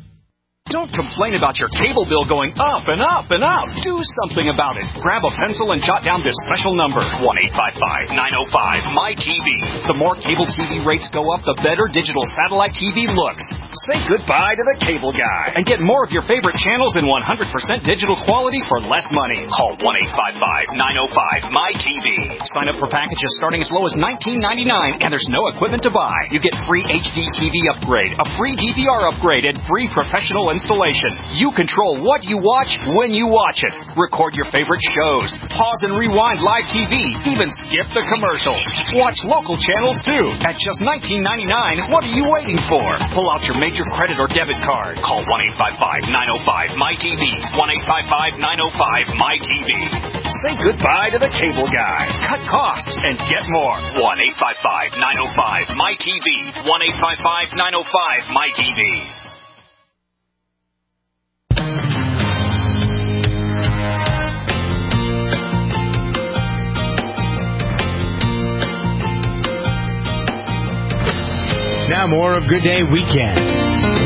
Don't complain about your cable bill going up and up and up. Do something about it. Grab a pencil and jot down this special number, one eight five five, nine oh five, M Y T V. The more cable T V rates go up, the better digital satellite T V looks. Say goodbye to the cable guy and get more of your favorite channels in one hundred percent digital quality for less money. Call one eight five five, nine oh five, M Y T V. Sign up for packages starting as low as nineteen ninety-nine and there's no equipment to buy. You get free H D T V upgrade, a free D V R upgrade, and free professional installation. You control what you watch when you watch it. Record your favorite shows. Pause and rewind live T V. Even skip the commercials. Watch local channels too. At just nineteen ninety-nine, what are you waiting for? Pull out your major credit or debit card. Call one eight five five, nine oh five, M Y T V. one eight five five, nine oh five, M Y T V. Say goodbye to the cable guy. Cut costs and get more. one eight five five, nine oh five, M Y T V. one eight five five, nine oh five, M Y T V. Now more of Good Day Weekend.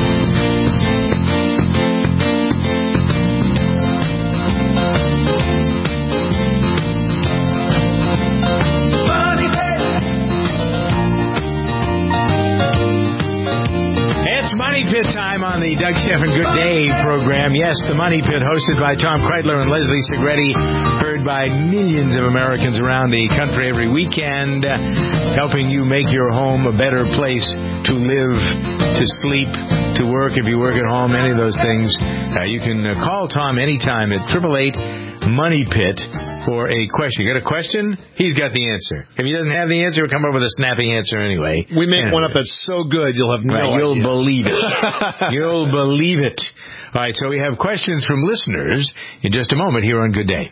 It's Money Pit time on the Doug Stephan Good Day program. Yes, the Money Pit, hosted by Tom Kreitler and Leslie Segretti, heard by millions of Americans around the country every weekend, uh, helping you make your home a better place to live, to sleep, to work if you work at home, any of those things. Uh, you can uh, call Tom anytime at eight eight eight, Money Pit for a question. You got a question? He's got the answer. If he doesn't have the answer, we'll come up with a snappy answer anyway. We make anyway. one up that's so good, you'll have no right, idea. You'll believe it. You'll believe it. All right, so we have questions from listeners in just a moment here on Good Day.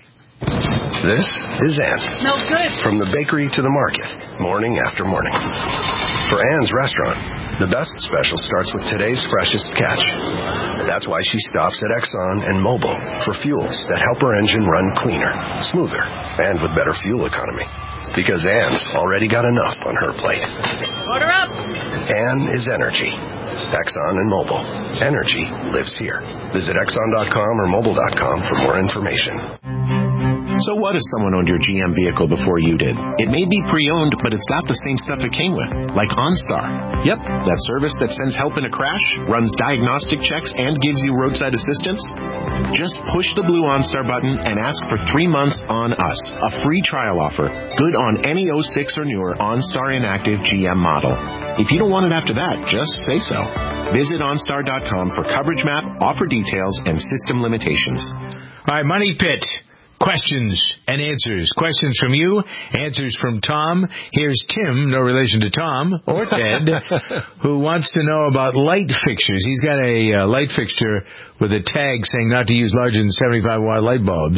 This is Ann. Smells good. From the bakery to the market, morning after morning. For Ann's restaurant, the best special starts with today's freshest catch. That's why she stops at Exxon and Mobil for fuels that help her engine run cleaner, smoother, and with better fuel economy. Because Ann's already got enough on her plate. Order up. Ann is energy. Exxon and Mobil. Energy lives here. Visit Exxon dot com or Mobil dot com for more information. So what if someone owned your G M vehicle before you did? It may be pre-owned, but it's got the same stuff it came with, like OnStar. Yep, that service that sends help in a crash, runs diagnostic checks, and gives you roadside assistance. Just push the blue OnStar button and ask for three months on us, a free trial offer, good on any oh six or newer OnStar inactive G M model. If you don't want it after that, just say so. Visit OnStar dot com for coverage map, offer details, and system limitations. All right, Money Pit. Questions and answers. Questions from you, answers from Tom. Here's Tim, no relation to Tom or Ted, who wants to know about light fixtures. He's got a uh, light fixture with a tag saying not to use larger than seventy-five watt light bulbs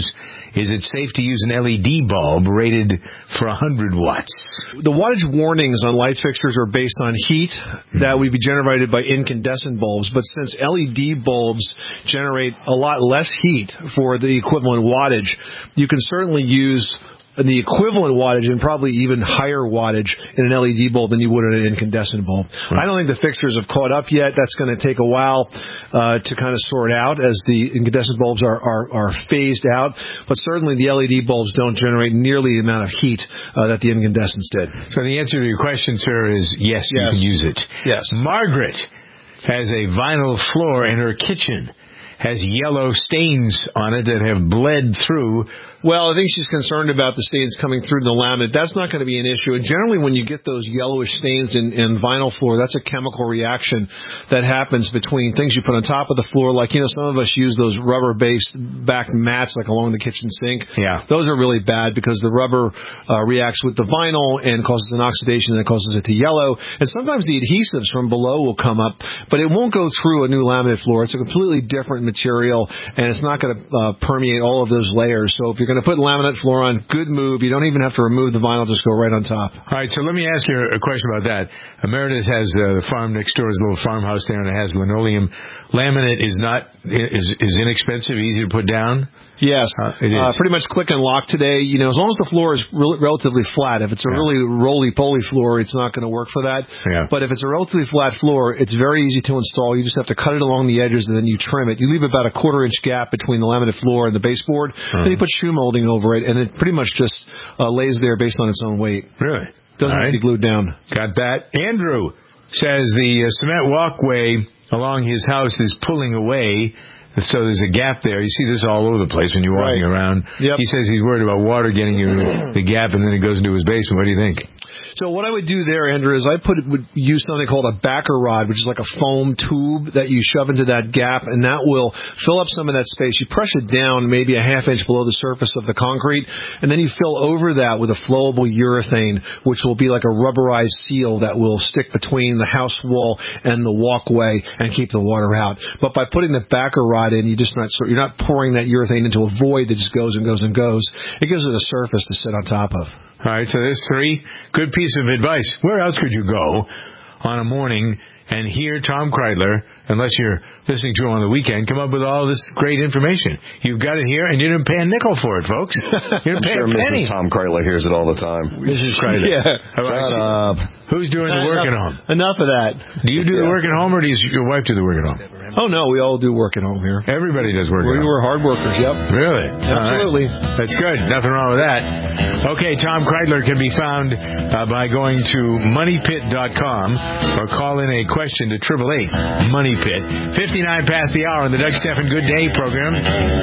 is it safe to use an L E D bulb rated for one hundred watts? The wattage warnings on light fixtures are based on heat that would be generated by incandescent bulbs, but since L E D bulbs generate a lot less heat for the equivalent wattage, you can certainly use the equivalent wattage and probably even higher wattage in an L E D bulb than you would in an incandescent bulb. Right. I don't think the fixtures have caught up yet. That's going to take a while uh, to kind of sort out as the incandescent bulbs are, are, are phased out. But certainly the L E D bulbs don't generate nearly the amount of heat uh, that the incandescents did. So the answer to your question, sir, is yes, yes. you can use it. Yes. Margaret has a vinyl floor in her kitchen, has yellow stains on it that have bled through. Well, I think she's concerned about the stains coming through the laminate. That's not going to be an issue. And generally, when you get those yellowish stains in, in vinyl floor, that's a chemical reaction that happens between things you put on top of the floor. Like, you know, some of us use those rubber-based back mats, like along the kitchen sink. Yeah. Those are really bad because the rubber uh, reacts with the vinyl and causes an oxidation that causes it to yellow. And sometimes the adhesives from below will come up, but it won't go through a new laminate floor. It's a completely different material, and it's not going to uh, permeate all of those layers. So if you're going to put laminate floor on, good move. You don't even have to remove the vinyl, just go right on top. All right, so let me ask you a question about that. Uh, Meredith has uh, the farm next door, his little farmhouse there, and it has linoleum. Laminate is not is is inexpensive, easy to put down. Yes, uh, it is. Uh, pretty much click and lock today. You know, as long as the floor is re- relatively flat. If it's a yeah. really roly-poly floor, it's not going to work for that. Yeah. But if it's a relatively flat floor, it's very easy to install. You just have to cut it along the edges and then you trim it. You leave about a quarter-inch gap between the laminate floor and the baseboard. Uh-huh. Then you put shoe molding over it, and it pretty much just uh, lays there based on its own weight. Really? Doesn't right. have to be glued down. Got that. Andrew says the uh, cement walkway along his house is pulling away, so there's a gap there. You see this all over the place when you're walking right. around. Yep. He says he's worried about water getting in the gap, and then it goes into his basement. What do you think? So what I would do there, Andrew, is I put would use something called a backer rod, which is like a foam tube that you shove into that gap, and that will fill up some of that space. You press it down maybe a half inch below the surface of the concrete, and then you fill over that with a flowable urethane, which will be like a rubberized seal that will stick between the house wall and the walkway and keep the water out. But by putting the backer rod in, you just not you're not pouring that urethane into a void that just goes and goes and goes. It gives it a surface to sit on top of. All right, so there's three. Good piece of advice. Where else could you go on a morning and hear Tom Kreidler, unless you're listening to him on the weekend, come up with all this great information? You've got it here, and you didn't pay a nickel for it, folks. You didn't pay I'm sure a penny. Missus Tom Kreidler hears it all the time. Missus Kreidler. Yeah. Shut up. Who's doing the work at home? Enough of that. Do you do yeah. the work at home, or does your wife do the work at home? Oh, no, we all do work at home here. Everybody does work we, at home. We're hard workers, yep. Really? Absolutely. Right. That's good. Nothing wrong with that. Okay, Tom Kreidler can be found uh, by going to money pit dot com or call in a question to eight eight eight money pit. fifty-nine past the hour on the Doug Stephan Good Day program.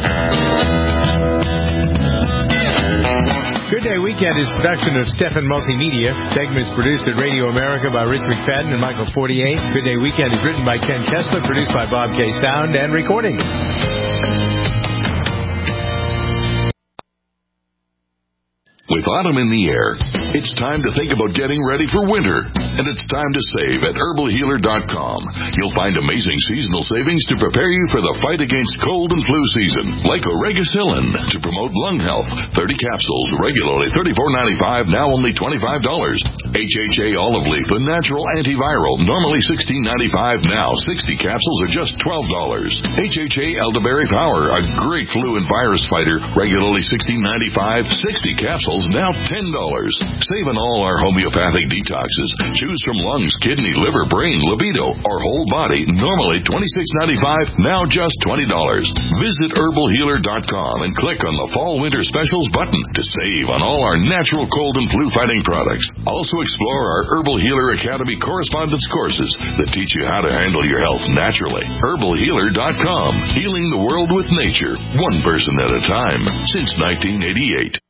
Good Day Weekend is production of Stephan Multimedia. Segments produced at Radio America by Rich McFadden and Michael Fortier. Good Day Weekend is written by Ken Kessler, produced by Bob K. Sound and recording. With autumn in the air, it's time to think about getting ready for winter. And it's time to save at herbal healer dot com. You'll find amazing seasonal savings to prepare you for the fight against cold and flu season. Like Oregacillin to promote lung health. thirty capsules, regularly thirty-four ninety-five, now only twenty-five dollars. H H A olive leaf, a natural antiviral, normally sixteen ninety-five, now sixty capsules are just twelve dollars. H H A elderberry power, a great flu and virus fighter, regularly sixteen ninety-five, sixty capsules, now ten dollars. Save on all our homeopathic detoxes. Choose from lungs, kidney, liver, brain, libido, or whole body, normally twenty-six ninety-five, now just twenty dollars. Visit herbal healer dot com and click on the Fall Winter Specials button to save on all our natural cold and flu fighting products. Also explore our Herbal Healer Academy correspondence courses that teach you how to handle your health naturally. herbal healer dot com. Healing the world with nature, one person at a time, since nineteen eighty-eight.